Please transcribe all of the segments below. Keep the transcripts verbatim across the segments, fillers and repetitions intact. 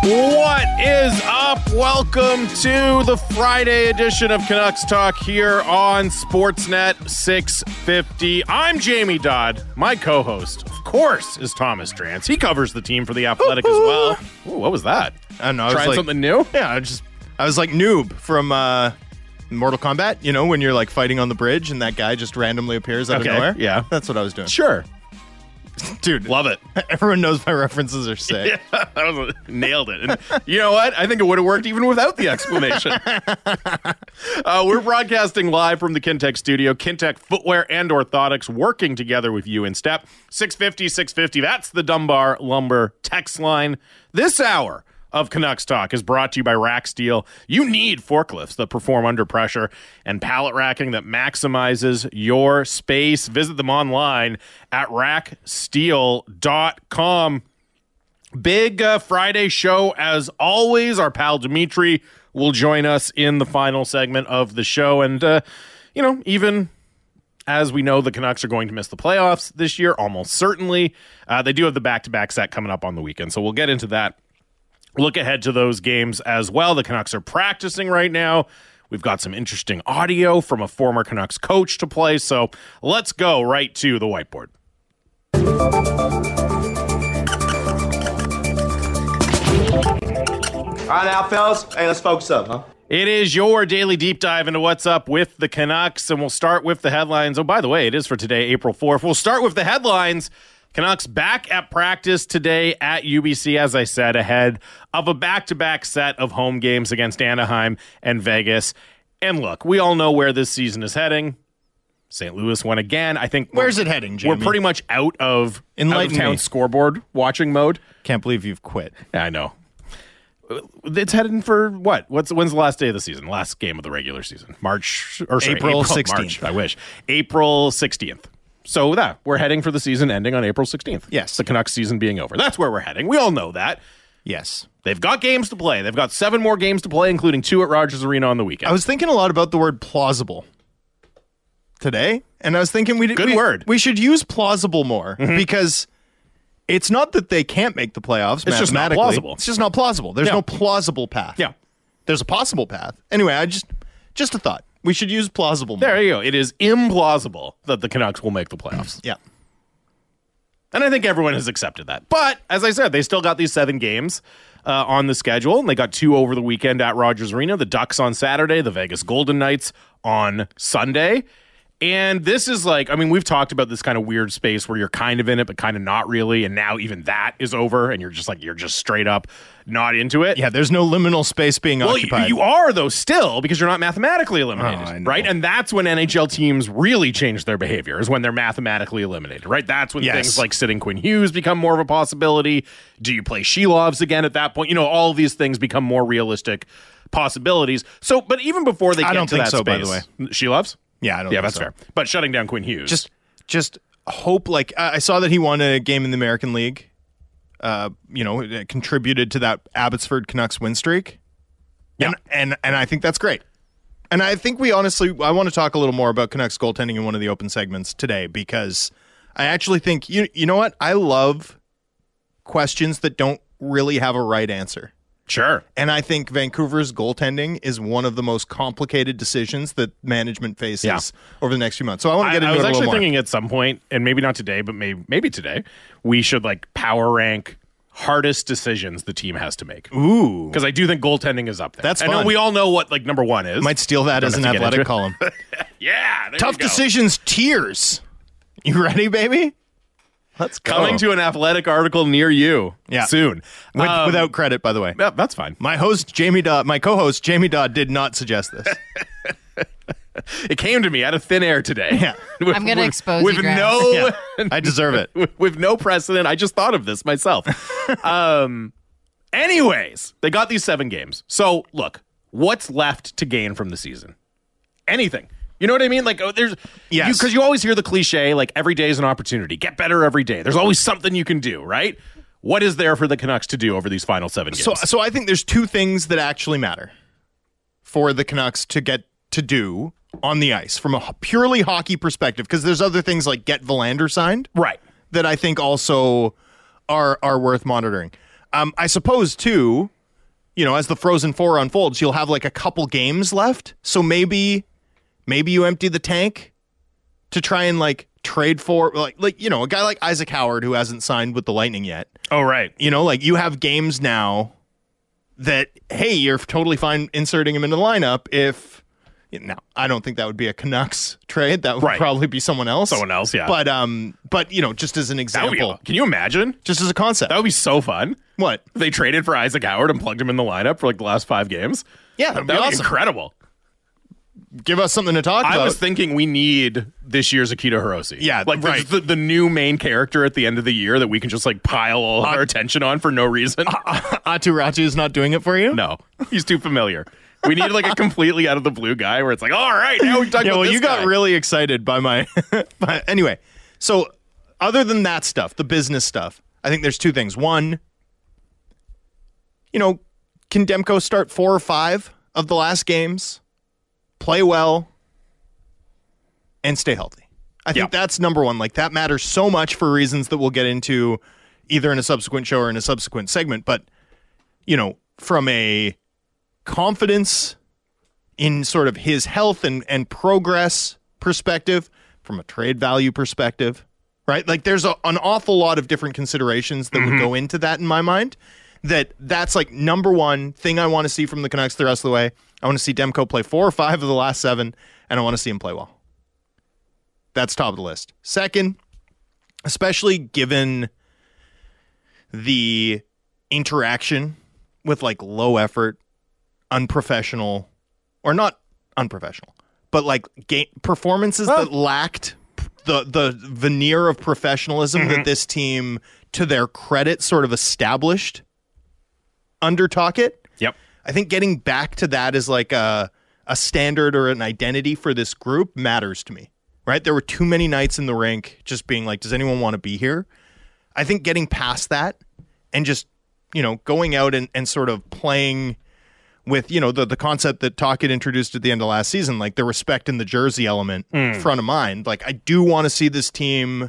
What is up? Welcome to the Friday edition of Canucks Talk here on Sportsnet six fifty. I'm Jamie Dodd. My co-host, of course, is Thomas Drance. He covers the team for The Athletic as well. Ooh, what was that? I don't know. I Trying was like, something new? Yeah, I just I was like Noob from uh, Mortal Kombat. You know, when you're like fighting on the bridge and that guy just randomly appears out Okay, of nowhere. yeah. That's what I was doing. Sure. Dude, Love it. everyone knows my references are sick. Yeah, that was a, nailed it. And you know what? I think it would have worked even without the explanation. uh, we're broadcasting live from the Kintec studio. Kintec Footwear and Orthotics working together with you in step. six fifty, six fifty. That's the Dunbar Lumber text line. This hour of Canucks Talk is brought to you by Rack Steel. You need forklifts that perform under pressure and pallet racking that maximizes your space. Visit them online at rack steel dot com. Big uh, Friday show as always. Our pal Dimitri will join us in the final segment of the show. And, uh, you know, even as we know the Canucks are going to miss the playoffs this year, almost certainly, uh, they do have the back-to-back set coming up on the weekend. So we'll get into that. Look ahead to those games as well. The Canucks are practicing right now. We've got some interesting audio from a former Canucks coach to play. So let's go right to the whiteboard. All right now, fellas. Hey, let's focus up, huh? It is your daily deep dive into what's up with the Canucks, and we'll start with the headlines. Oh, by the way, it is for today, April fourth. We'll start with the headlines. Canucks back at practice today at U B C, as I said, ahead of a back-to-back set of home games against Anaheim and Vegas. And look, we all know where this season is heading. Saint Louis won again. I think Where's it heading, Jamie? We're pretty much out of Enlighten out-of-town me. scoreboard watching mode. Can't believe you've quit. Yeah, I know. It's heading for what? What's when's the last day of the season? Last game of the regular season? March or sorry, April sixteenth. March, I wish. April sixteenth. So that we're heading for the season ending on April sixteenth. Yes. The Canucks season being over. That's where we're heading. We all know that. Yes. They've got games to play. They've got seven more games to play, including two at Rogers Arena on the weekend. I was thinking a lot about the word plausible today, and I was thinking we Good we, word. we should use plausible more because it's not that they can't make the playoffs It's just not mathematically. plausible. It's just not plausible. There's Yeah. no plausible path. Yeah. There's a possible path. Anyway, I just just a thought. We should use plausible more. There you go. It is implausible that the Canucks will make the playoffs. Yeah. And I think everyone has accepted that. But, as I said, they still got these seven games uh, on the schedule, and they got two over the weekend at Rogers Arena. The Ducks on Saturday, the Vegas Golden Knights on Sunday. And this is like, I mean, we've talked about this kind of weird space where you're kind of in it, but kind of not really. And now even that is over, and you're just like, you're just straight up not into it. Yeah, there's no liminal space being Well, you, occupied. you are, though, still, because you're not mathematically eliminated, Oh, I know. right? And that's when N H L teams really change their behavior, is when they're mathematically eliminated, right? That's when Yes. things like sitting Quinn Hughes become more of a possibility. Do you play Shelovs again at that point? You know, all of these things become more realistic possibilities. So, but even before they I get don't to think that so, space, by the way. Shelovs? yeah, I don't Yeah, think that's so. fair. But shutting down Quinn Hughes. Just just hope like I I saw that he won a game in the American League. Uh, you know, it contributed to that Abbotsford Canucks win streak. Yeah. And, and and I think that's great. And I think we honestly, I want to talk a little more about Canucks goaltending in one of the open segments today because I actually think, you you know what? I love questions that don't really have a right answer. Sure. And I think Vancouver's goaltending is one of the most complicated decisions that management faces Yeah. over the next few months. So I want to get I, I into was it a actually little more. thinking at some point, and maybe not today, but maybe maybe today, we should like power rank hardest decisions the team has to make. Ooh. Because I do think goaltending is up there. That's I know fun. we all know what like number one is. Might steal that Don't as an have to get into athletic it. column. Yeah. there Tough you go. decisions, tears. You ready, baby? Let's go. Coming to an athletic article near you Yeah. soon. With, Um, without credit, by the way. yeah, that's fine. My host, Jamie Dodd, my co-host, Jamie Dodd, did not suggest this. It came to me out of thin air today. Yeah. With- I'm gonna with- expose with you, Graham. no Yeah. I deserve it. with, with no precedent. I just thought of this myself. um, anyways, they got these seven games. So look, what's left to gain from the season? Anything. You know what I mean? Like, oh, there's, Yes. because you, you always hear the cliche, like every day is an opportunity. Get better every day. There's always something you can do, right? What is there for the Canucks to do over these final seven games? So, so I think there's two things that actually matter for the Canucks to get to do on the ice from a h- purely hockey perspective, because there's other things like get Verlander signed right. that I think also are are worth monitoring. Um, I suppose too, you know, as the Frozen Four unfolds, you'll have like a couple games left. So maybe, maybe you empty the tank to try and like trade for like, like, you know, a guy like Isaac Howard who hasn't signed with the Lightning yet. Oh, right. You know, like you have games now that, hey, you're totally fine inserting him in the lineup if, now, I don't think that would be a Canucks trade. That would right. probably be someone else. Someone else, yeah. But, um, but you know, just as an example. Be, can you imagine? Just as a concept. That would be so fun. What? If they traded for Isaac Howard and plugged him in the lineup for like the last five games. Yeah, that'd be that would awesome. be incredible. Give us something to talk I about. was thinking we need this year's Akito Hirose. Yeah, like right. the, the new main character at the end of the year that we can just like pile all uh, our attention on for no reason. Atu Ratu is not doing it for you? No, he's too familiar. We need like a completely out of the blue guy where it's like, all right, now we talk yeah, about well, this you got guy. really excited by my. by, anyway, so other than that stuff, the business stuff, I think there's two things. One, you know, can Demko start four or five of the last games, play well, and stay healthy? I think yep. that's number one. Like that matters so much for reasons that we'll get into either in a subsequent show or in a subsequent segment. But, you know, from a confidence in sort of his health and, and progress perspective, from a trade value perspective, right? Like there's a, an awful lot of different considerations that mm-hmm. would go into that in my mind. That that's like number one thing I want to see from the Canucks the rest of the way. I want to see Demko play four or five of the last seven, and I want to see him play well. That's top of the list. Second, especially given the interaction with like low effort, unprofessional, or not unprofessional, but like game performances well, that lacked the the veneer of professionalism mm-hmm. that this team, to their credit, sort of established under Tocchet. Yep. I think getting back to that as like a a standard or an identity for this group matters to me. Right? There were too many nights in the rink just being like, does anyone want to be here? I think getting past that and just, you know, going out and, and sort of playing with, you know, the, the concept that Tocchet introduced at the end of last season, like the respect in the jersey element mm. front of mind. Like, I do want to see this team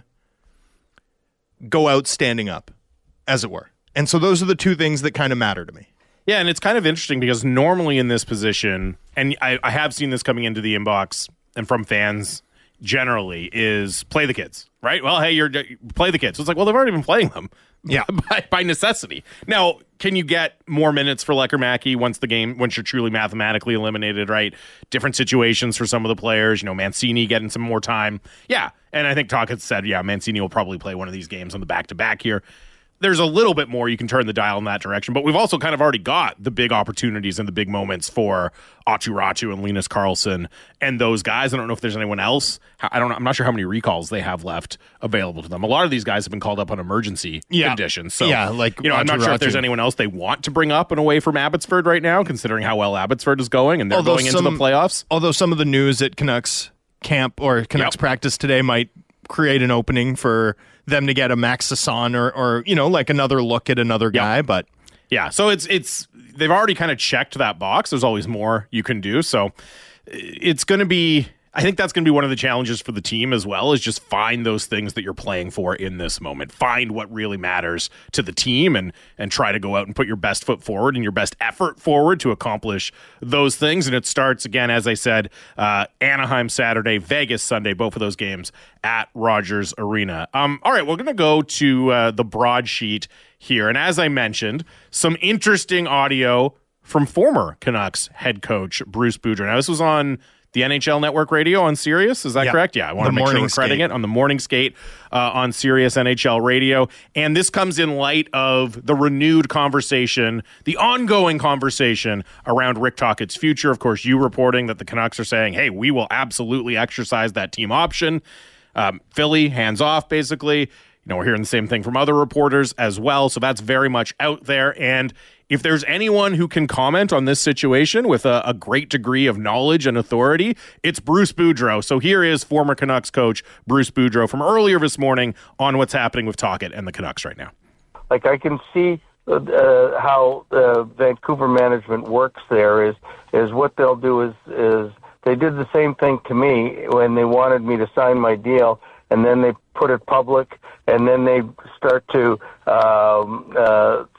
go out standing up, as it were. And so those are the two things that kind of matter to me. Yeah, and it's kind of interesting because normally in this position, and I, I have seen this coming into the inbox and from fans generally, is play the kids, right? Well, hey, you're play the kids. So it's like, well, they've already been playing them, yeah, by, by necessity. Now, can you get more minutes for Lekkerimäki once the game, once you're truly mathematically eliminated, right? Different situations for some of the players. You know, Mancini getting some more time, yeah. And I think Tocchet said, yeah, Mancini will probably play one of these games on the back to back here. There's a little bit more you can turn the dial in that direction, but we've also kind of already got the big opportunities and the big moments for Aatu Räty and Linus Karlsson and those guys. I don't know if there's anyone else. I don't know. I'm not sure how many recalls they have left available to them. A lot of these guys have been called up on emergency yeah. conditions. So, yeah, like you know, I'm not sure if there's anyone else they want to bring up and away from Abbotsford right now, considering how well Abbotsford is going and they're although going some, into the playoffs. Although some of the news at Canucks camp or Canucks yep. practice today might create an opening for them to get a Max Sasson or, or, you know, like another look at another guy, yep. but yeah, so it's, it's, they've already kind of checked that box. There's always more you can do. So it's going to be, I think that's going to be one of the challenges for the team as well, is just find those things that you're playing for in this moment. Find what really matters to the team and and try to go out and put your best foot forward and your best effort forward to accomplish those things. And it starts, again, as I said, uh, Anaheim Saturday, Vegas Sunday, both of those games at Rogers Arena. Um, all right, we're going to go to uh, the broadsheet here. And as I mentioned, some interesting audio from former Canucks head coach Bruce Boudreau. Now, this was on the N H L Network Radio on Sirius, is that yep. correct? Yeah, I want the to make sure we're skate. crediting it on the morning skate uh, on Sirius N H L Radio. And this comes in light of the renewed conversation, the ongoing conversation around Rick Tocchet's future. Of course, you reporting that the Canucks are saying, hey, we will absolutely exercise that team option. Um, Philly, hands off, basically. You know, we're hearing the same thing from other reporters as well. So that's very much out there. And if there's anyone who can comment on this situation with a, a great degree of knowledge and authority, it's Bruce Boudreau. So here is former Canucks coach Bruce Boudreau from earlier this morning on what's happening with Tocchet and the Canucks right now. Like, I can see uh, how the Vancouver management works there is is what they'll do is is they did the same thing to me when they wanted me to sign my deal, and then they put it public, and then they start to um, uh,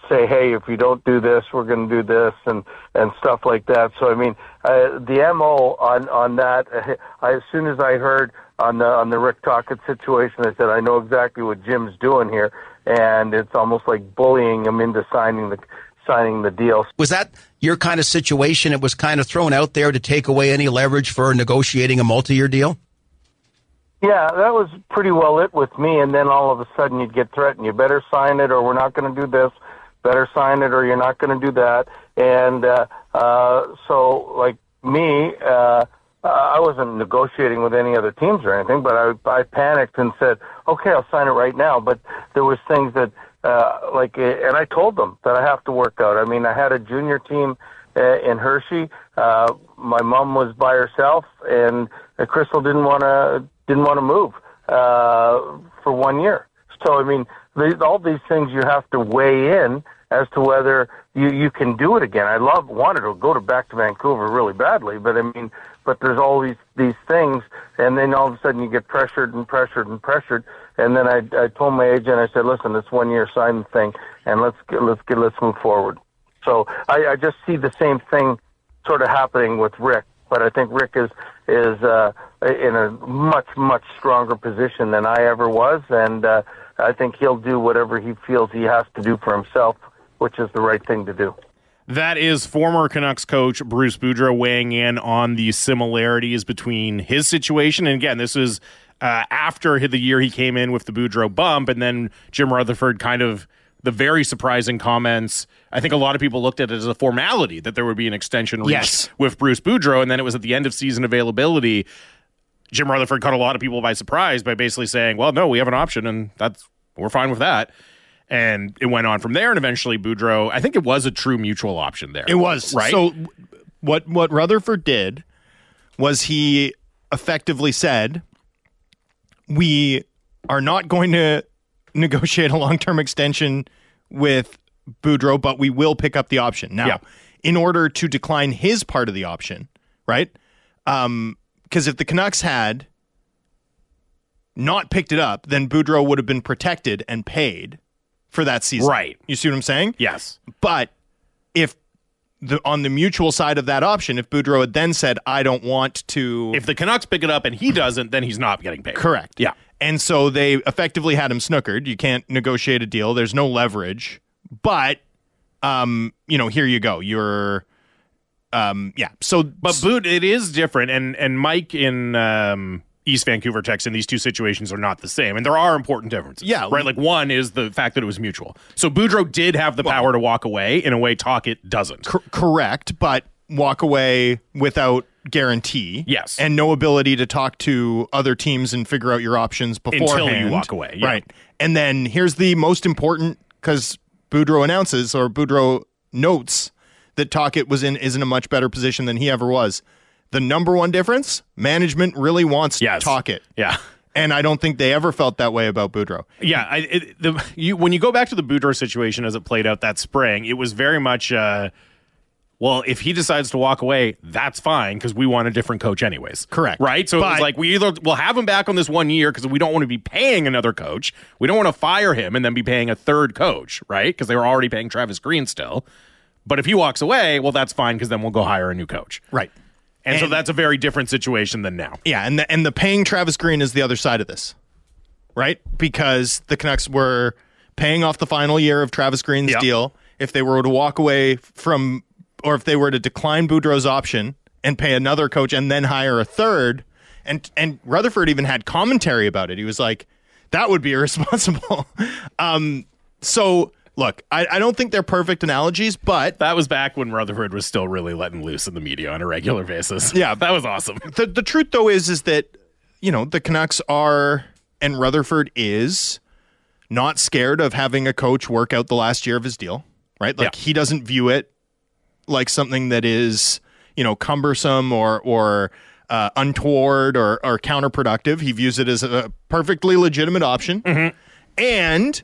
say, hey, if you don't do this, we're going to do this, and, and stuff like that. So, I mean, uh, the M O on, on that, I, as soon as I heard on the, on the Rick Tocchet situation, I said, I know exactly what Jim's doing here, and it's almost like bullying him into signing the signing the deal. Was that your kind of situation? It was kind of thrown out there to take away any leverage for negotiating a multi-year deal? Yeah, that was pretty well it with me, and then all of a sudden you'd get threatened. You better sign it or we're not going to do this. Better sign it or you're not going to do that. And uh, uh, so, like me, uh, I wasn't negotiating with any other teams or anything, but I, I panicked and said, okay, I'll sign it right now. But there was things that, uh, like, and I told them that I have to work out. I mean, I had a junior team uh, in Hershey. Uh, my mom was by herself, and uh, Crystal didn't want to didn't want to move uh, for one year. So, I mean, the, all these things you have to weigh in as to whether you, you can do it again. I love wanted to go to back to Vancouver really badly, but I mean, but there's all these these things, and then all of a sudden you get pressured and pressured and pressured. And then I, I told my agent, I said, listen, it's one year, sign the thing, and let's get, let's get let's move forward. So I, I just see the same thing sort of happening with Rick, but I think Rick is is uh, in a much much stronger position than I ever was, and uh, I think he'll do whatever he feels he has to do for himself, which is the right thing to do. That is former Canucks coach Bruce Boudreau weighing in on the similarities between his situation. And again, this is uh, after the year he came in with the Boudreau bump, and then Jim Rutherford kind of the very surprising comments. I think a lot of people looked at it as a formality that there would be an extension reached Yes. with Bruce Boudreau, and then it was at the end of season availability. Jim Rutherford caught a lot of people by surprise by basically saying, well, no, we have an option, and that's we're fine with that. And it went on from there, and eventually Boudreau, I think it was a true mutual option there. It was. right? So what what Rutherford did was he effectively said, we are not going to negotiate a long-term extension with Boudreau, but we will pick up the option. Now, Yeah. in order to decline his part of the option, right? Um, because if the Canucks had not picked it up, then Boudreau would have been protected and paid for that season. Right. You see what I'm saying? Yes. But if the on the mutual side of that option, if Boudreau had then said, I don't want to... If the Canucks pick it up and he doesn't, then he's not getting paid. Correct. Yeah. And so they effectively had him snookered. You can't negotiate a deal. There's no leverage. But, um, you know, here you go. You're... Um, yeah. So... But Boot, it is different, and and Mike in um, East Vancouver texts, and these two situations are not the same, and there are important differences. Yeah. right. Like one is the fact that it was mutual. So Boudreau did have the power to walk away in a way Tocchet doesn't. Cor- correct, but walk away without guarantee. Yes. And no ability to talk to other teams and figure out your options beforehand. Until you walk away, yeah. Right. And then here's the most important, because Boudreau announces, or Boudreau notes, that Tocchet was in is in a much better position than he ever was. The number one difference, management really wants Yes. Tocchet. Yeah. And I don't think they ever felt that way about Boudreau. Yeah, I, it, the, you, when you go back to the Boudreau situation as it played out that spring, it was very much, uh, well, if he decides to walk away, that's fine because we want a different coach anyways. Correct. Right? So it was But- like we either we'll have him back on this one year because we don't want to be paying another coach. We don't want to fire him and then be paying a third coach, right? Because they were already paying Travis Green still. But if he walks away, well, that's fine because then we'll go hire a new coach. Right. And, so And- that's a very different situation than now. Yeah, and the, and the paying Travis Green is the other side of this, right? Because the Canucks were paying off the final year of Travis Green's Yep. deal. If they were to walk away from, or if they were to decline Boudreau's option and pay another coach and then hire a third, and and Rutherford even had commentary about it. He was like, that would be irresponsible. um, so, look, I, I don't think they're perfect analogies, but That was back when Rutherford was still really letting loose in the media on a regular basis. Yeah. That was awesome. the the truth though is is that, you know, the Canucks are, and Rutherford is, not scared of having a coach work out the last year of his deal, right? Like Yeah. he doesn't view it like something that is, you know, cumbersome or or uh, untoward or or counterproductive. He views it as a perfectly legitimate option, and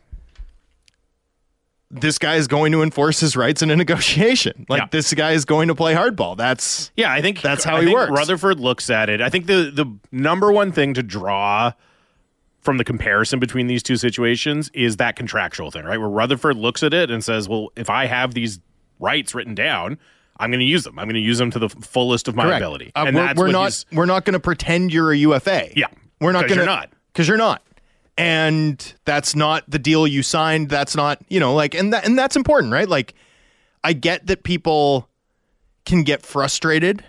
this guy is going to enforce his rights in a negotiation. Like Yeah. this guy is going to play hardball. That's Yeah, I think That's how I he think works. Rutherford looks at it. I think the the number one thing to draw from the comparison between these two situations is that contractual thing, right? Where Rutherford looks at it and says, well, if I have these rights written down, I'm going to use them. I'm going to use them to the fullest of my Correct. ability. Uh, and we're, that's we're what not he's- we're not going to pretend you're a U F A. Yeah. We're not 'Cause going to you're not. Because you're not. And that's not the deal you signed. That's not, you know, like, and that, and that's important, right? Like, I get that people can get frustrated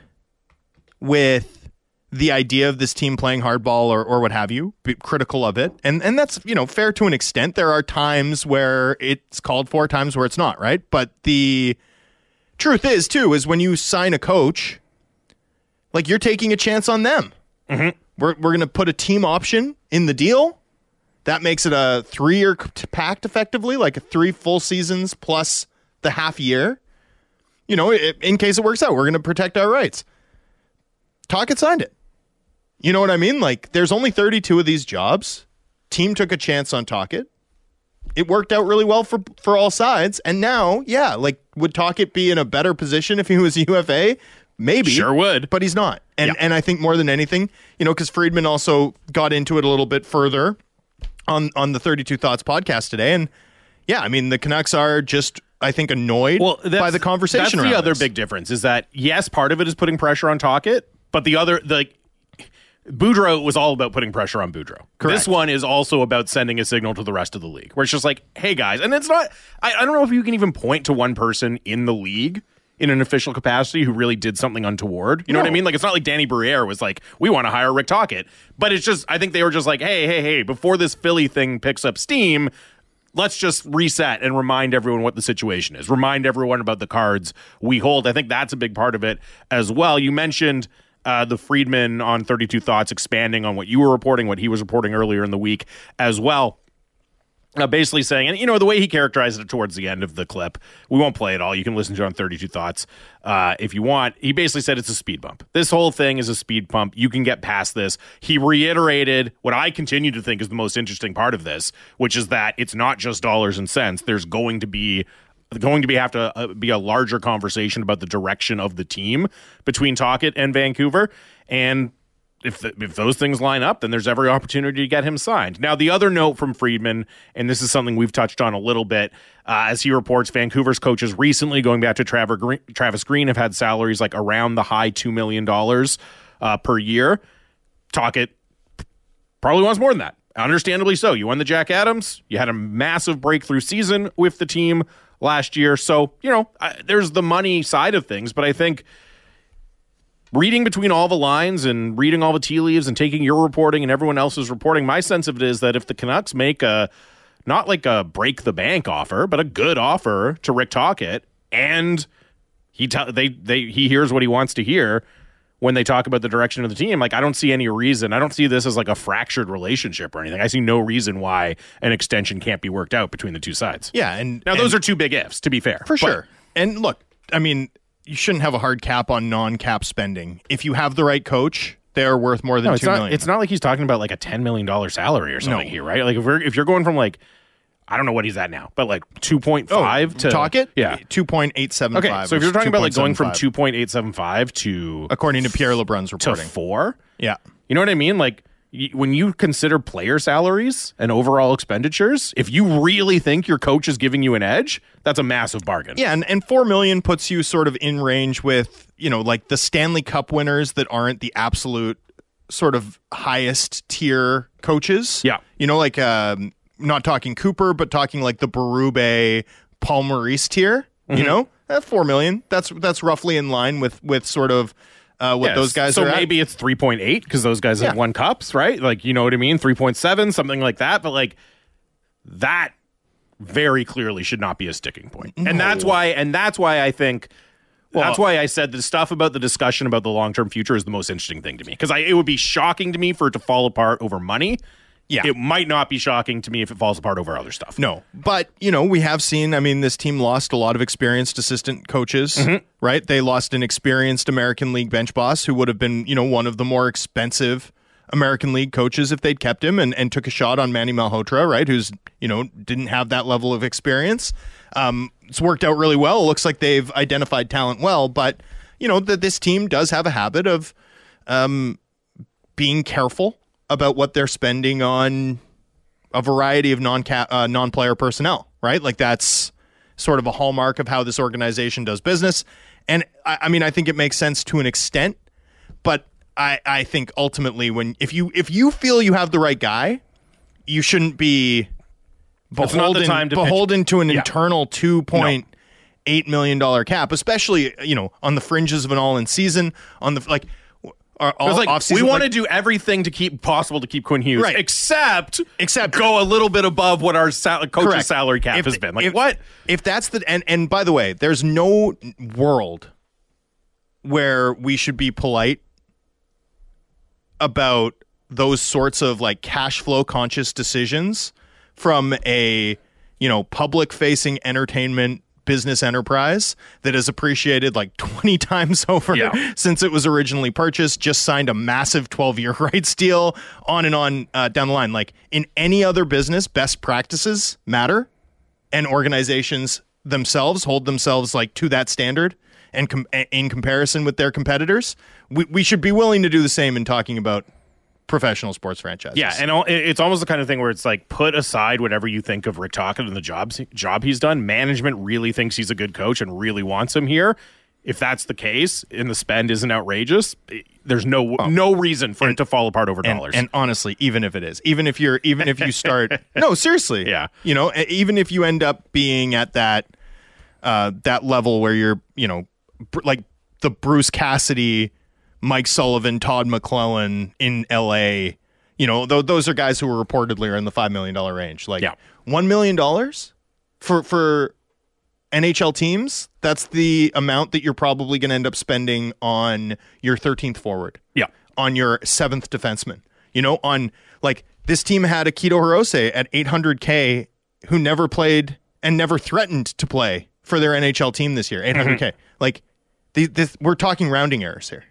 with the idea of this team playing hardball or, or what have you, be critical of it. And and that's, you know, fair to an extent. There are times where it's called for, times where it's not, right? But the truth is, too, is when you sign a coach, like, you're taking a chance on them. Mm-hmm. We're, we're going to put a team option in the deal. That makes it a three-year pact, effectively, like a three full seasons plus the half year. You know, in case it works out, we're going to protect our rights. Tocchet signed it. You know what I mean? Like, there's only thirty-two of these jobs. Team took a chance on Tocchet. It worked out really well for for all sides. And now, yeah, like, would Tocchet be in a better position if he was a U F A? Maybe. Sure would. But he's not. And Yeah. and I think more than anything, you know, because Friedman also got into it a little bit further on, on the thirty-two Thoughts podcast today. And, yeah, I mean, the Canucks are just, I think, annoyed well, that's, by the conversation That's around the other this. big difference is that, yes, part of it is putting pressure on Tocchet, but the other, the Boudreau was all about putting pressure on Boudreau. Correct. This one is also about sending a signal to the rest of the league, where it's just like, hey, guys, and it's not, I, I don't know if you can even point to one person in the league in an official capacity who really did something untoward. You know No. what I mean? Like, it's not like Danny Briere was like, we want to hire Rick Tocchet. But it's just, I think they were just like, hey, hey, hey, before this Philly thing picks up steam, let's just reset and remind everyone what the situation is. Remind everyone about the cards we hold. I think that's a big part of it as well. You mentioned uh, the Friedman on thirty-two Thoughts expanding on what you were reporting, what he was reporting earlier in the week as well. Uh, basically saying, and you know, the way he characterized it towards the end of the clip, we won't play it all. You can listen to it on thirty-two Thoughts uh, if you want. He basically said it's a speed bump. This whole thing is a speed bump. You can get past this. He reiterated what I continue to think is the most interesting part of this, which is that it's not just dollars and cents. There's going to be going to be have to uh, be a larger conversation about the direction of the team between Tocchet and Vancouver. And If, the, if those things line up, then there's every opportunity to get him signed. Now, the other note from Friedman, and this is something we've touched on a little bit, uh, as he reports, Vancouver's coaches recently, going back to Travis Green, Travis Green, have had salaries like around the high two million dollars uh, per year. Tocchet probably wants more than that. Understandably so. You won the Jack Adams. You had a massive breakthrough season with the team last year. So, you know, I, there's the money side of things, but I think reading between all the lines and reading all the tea leaves and taking your reporting and everyone else's reporting, my sense of it is that if the Canucks make a, not like a break the bank offer, but a good offer to Rick Tocchet, and he t- they they he hears what he wants to hear when they talk about the direction of the team, like, I don't see any reason. I don't see this as like a fractured relationship or anything. I see no reason why an extension can't be worked out between the two sides. Yeah, and Now, and those are two big ifs, to be fair. for But- sure. And look, I mean, you shouldn't have a hard cap on non-cap spending. If you have the right coach, they're worth more than No, it's two not. million. It's not like he's talking about like a ten million dollar salary or something No. here, right? Like if we're if you're going from like, I don't know what he's at now, but like two point five to Tocchet, yeah. two point eight seven Okay, five. so if you're talking about like going from two, two point eight seven five to according to Pierre LeBrun's to reporting, four, yeah, you know what I mean? Like y- when you consider player salaries and overall expenditures, if you really think your coach is giving you an edge, that's a massive bargain. yeah, and, and four million puts you sort of in range with, you know, like the Stanley Cup winners that aren't the absolute sort of highest tier coaches. Yeah. You know, like um, not talking Cooper, but talking like the Berube, Paul Maurice tier. Mm-hmm. You know, at four million, that's that's roughly in line with with sort of uh, what Yes. those guys so are. maybe it's three point eight because those guys have Yeah. won cups, right? Like, you know what I mean? three point seven, something like that. But like that very clearly should not be a sticking point. And that's why, and that's why I think, that's why I said the stuff about the discussion about the long-term future is the most interesting thing to me. Because it would be shocking to me for it to fall apart over money. Yeah. It might not be shocking to me if it falls apart over other stuff. No, but you know, we have seen, I mean, this team lost a lot of experienced assistant coaches, Mm-hmm. right? They lost an experienced American League bench boss who would have been, you know, one of the more expensive American League coaches if they'd kept him, and, and took a shot on Manny Malhotra, right? Who's, you know, didn't have that level of experience. Um, it's worked out really well. It looks like they've identified talent well, but you know, that this team does have a habit of um, being careful about what they're spending on a variety of non uh, non-player personnel, right? Like that's sort of a hallmark of how this organization does business. And I, I mean, I think it makes sense to an extent, but I, I think ultimately when if you if you feel you have the right guy, you shouldn't be It's not the beholden, time to beholden pitch. to an Yeah. internal two point eight million dollar cap, especially you know on the fringes of an all-in season. On the like, our, all, It was like, off-season, we want to like, do everything to keep possible to keep Quinn Hughes, Right. except Except- go a little bit above what our sal- coach's Correct. salary cap If- has been. Like if, what? If that's the and and by the way, there's no world where we should be polite about those sorts of like cash flow conscious decisions from a you know public facing entertainment business enterprise that has appreciated like twenty times over Yeah. since it was originally purchased, just signed a massive twelve year rights deal, on and on uh, down the line. Like in any other business, best practices matter, and organizations themselves hold themselves like to that standard and com- in comparison with their competitors. We, we should be willing to do the same in talking about professional sports franchises. Yeah, and all, it- it's almost the kind of thing where it's like, put aside whatever you think of Rick Tocchet and the jobs, job he's done. Management really thinks he's a good coach and really wants him here. If that's the case and the spend isn't outrageous, it- there's no no reason for it to fall apart over And, dollars. and honestly, even if it is, even if you're, even if you start, no, seriously, Yeah. you know, e- even if you end up being at that, uh, that level where you're, you know, br- like the Bruce Cassidy, Mike Sullivan, Todd McClellan in L A, you know, th- those are guys who were reportedly are in the five million dollar range. Like Yeah. one million dollars for for N H L teams. That's the amount that you're probably going to end up spending on your thirteenth forward. yeah. On your seventh defenseman. You know, on like this team had Akito Hirose at eight hundred K who never played and never threatened to play for their N H L team this year. eight hundred K. Like the, this, we're talking rounding errors here.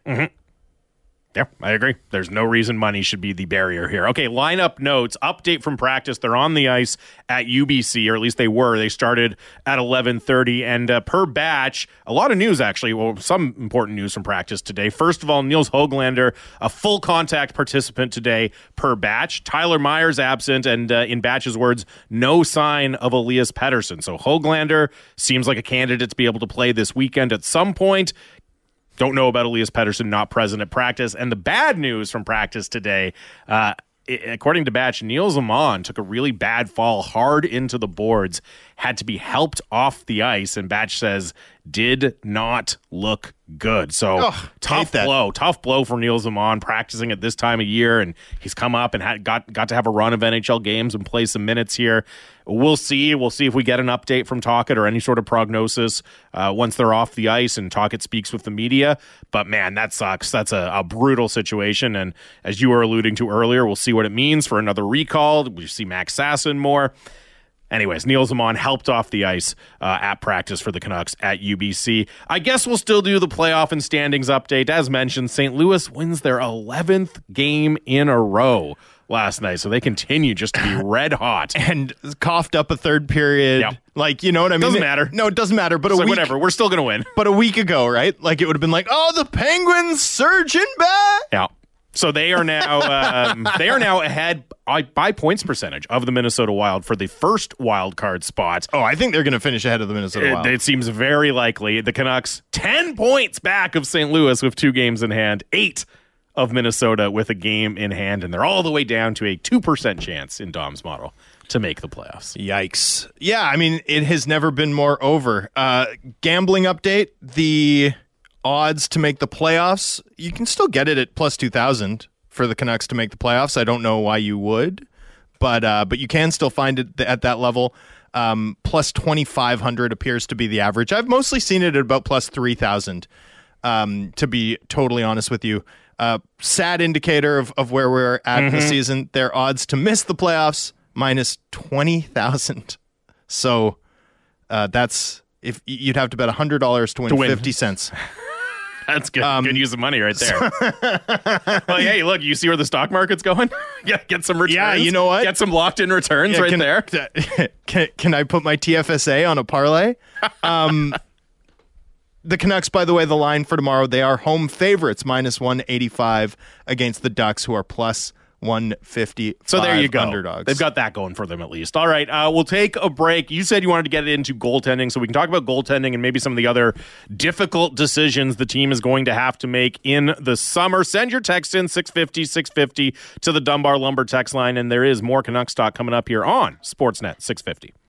Yeah, I agree. There's no reason money should be the barrier here. Okay, lineup notes. Update from practice. They're on the ice at U B C, or at least they were. They started at eleven thirty, and uh, per batch, a lot of news, actually. Well, some important news from practice today. First of all, Niels Höglander, a full contact participant today per batch. Tyler Myers absent, and uh, in Batch's words, no sign of Elias Pettersson. So Höglander seems like a candidate to be able to play this weekend at some point. Don't know about Elias Pettersson not present at practice. And the bad news from practice today, uh, I- according to Batch, Niels Amon took a really bad fall hard into the boards, had to be helped off the ice, and Batch says did not look good. So Ugh, tough hate that. blow, tough blow for Niels Amon practicing at this time of year, and he's come up and had, got got to have a run of N H L games and play some minutes here. We'll see. We'll see if we get an update from Tocchet or any sort of prognosis uh, once they're off the ice and Tocchet speaks with the media. But man, that sucks. That's a, a brutal situation. And as you were alluding to earlier, we'll see what it means for another recall. We see Max Sasson more. Anyways, Niels Amon helped off the ice uh, at practice for the Canucks at U B C. I guess we'll still do the playoff and standings update. As mentioned, Saint Louis wins their eleventh game in a row last night, so they continue just to be red hot. And coughed up a third period. Yeah. Like, you know what I mean? Doesn't matter. No, it doesn't matter. But a It's like, week, whatever, we're still going to win. but a week ago, right? Like it would have been like, oh, the Penguins surging back. Yeah. So they are now um, they are now ahead by, by points percentage of the Minnesota Wild for the first wild card spot. Oh, I think they're going to finish ahead of the Minnesota It, Wild. it seems very likely. The Canucks ten points back of Saint Louis with two games in hand, eight of Minnesota with a game in hand, and they're all the way down to a two percent chance in Dom's model to make the playoffs. Yikes. Yeah, I mean, it has never been more over. Uh, gambling update, the odds to make the playoffs, you can still get it at plus two thousand for the Canucks to make the playoffs. I don't know why you would, but uh, but you can still find it th- at that level. Um, plus twenty-five hundred appears to be the average. I've mostly seen it at about plus three thousand, um, to be totally honest with you. Uh, sad indicator of, of where we're at in the season. Their odds to miss the playoffs, minus twenty thousand. So uh, that's, if you'd have to bet one hundred dollars to win, To win. fifty cents. That's good. good use of money right there. Well, hey, look, you see where the stock market's going? get, get some returns. Yeah, you know what? Get some locked in returns Yeah, right can, there. Can, can I put my T F S A on a parlay? Um, the Canucks, by the way, the line for tomorrow, they are home favorites, minus one eighty-five against the Ducks, who are plus one fifty. So there you go. Underdogs. They've got that going for them at least. All right, uh, we'll take a break. You said you wanted to get into goaltending, so we can talk about goaltending and maybe some of the other difficult decisions the team is going to have to make in the summer. Send your text in six fifty, six fifty to the Dunbar Lumber text line, and there is more Canucks talk coming up here on Sportsnet six fifty.